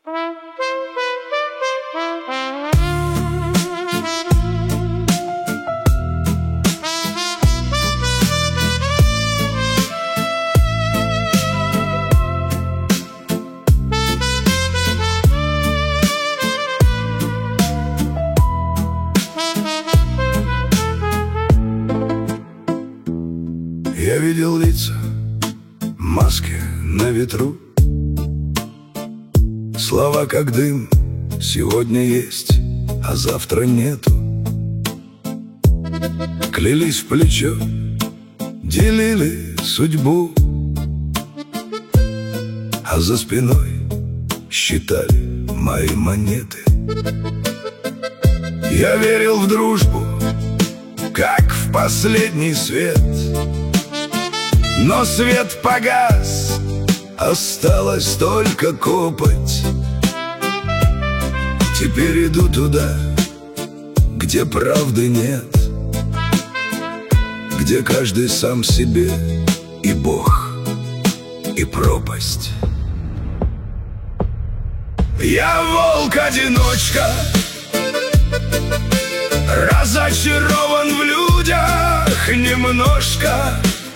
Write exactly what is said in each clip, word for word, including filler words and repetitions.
Я видел лица, маски на ветру, слова как дым, сегодня есть, а завтра нету. Клялись в плечо, делили судьбу, а за спиной считали мои монеты. Я верил в дружбу, как в последний свет, но свет погас, осталась только копоть. Теперь иду туда, где правды нет, где каждый сам себе и Бог, и пропасть. Я волк-одиночка, разочарован в людях немножко.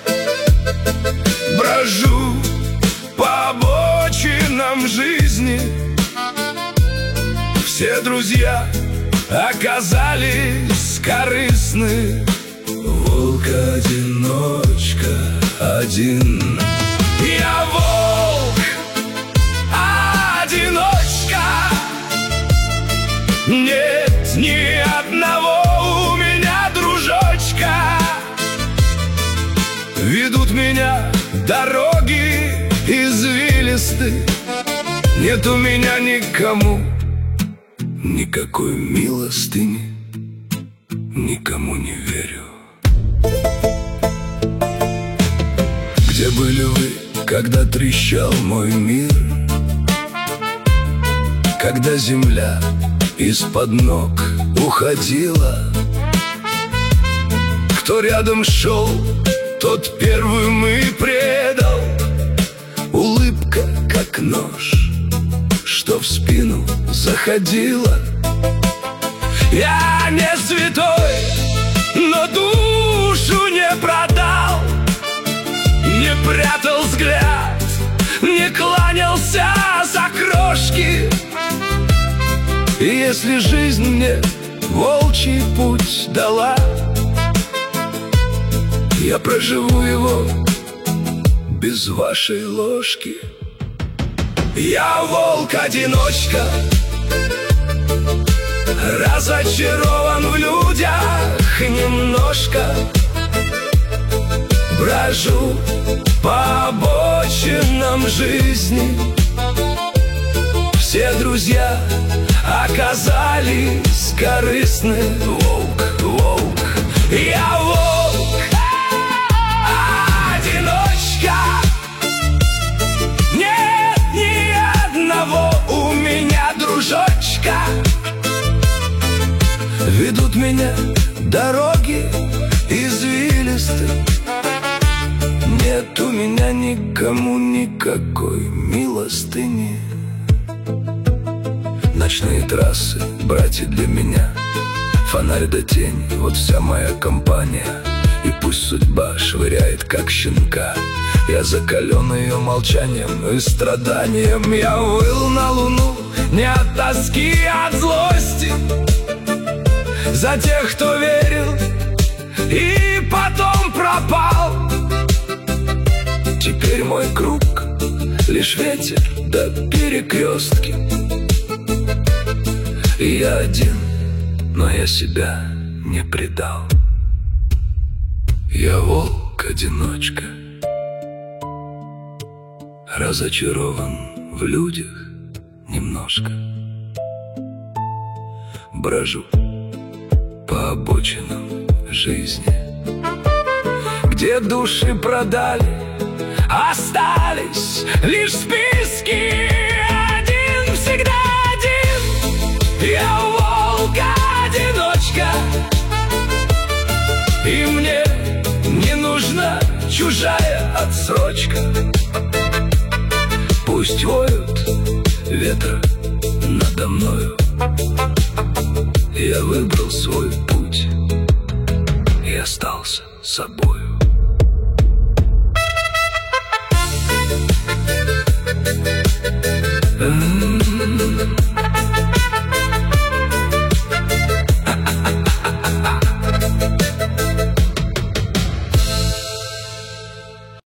Брожу по обочинам жизни, все друзья оказались корыстны. Волк-одиночка один. Я волк-одиночка, нет ни одного у меня дружочка. Ведут меня дороги извилисты, нет у меня никому никакой милостыни, никому не верю. Где были вы, когда трещал мой мир, когда земля из-под ног уходила? Кто рядом шел, тот первым и предал. Улыбка, как нож, что в спину заходила. Я не святой, но душу не продал, не прятал взгляд, не кланялся за крошки. И если жизнь мне волчий путь дала, я проживу его без вашей ложки. Я волк-одиночка, разочарован в людях немножко. Брожу по обочинам жизни, все друзья оказались корыстны. Волк, волк, я волк, одиночка, нет ни одного у меня дружочка. Ведут меня дороги извилисты, нет у меня никому никакой милостыни. Ночные трассы, братья для меня, фонарь да тень, вот вся моя компания. И пусть судьба швыряет, как щенка, я закален ее молчанием и страданием. Я выл на луну не от тоски, а от злости за тех, кто верил и потом пропал. Теперь мой круг лишь ветер да перекрестки. И я один, но я себя не предал. Я волк-одиночка, разочарован в людях немножко. Брожу по обочинам жизни, где души продали, остались лишь списки. Один, всегда один, я волк-одиночка, и мне не нужна чужая отсрочка. Пусть воют ветра передо мною. Я выбрал свой путь и остался собою.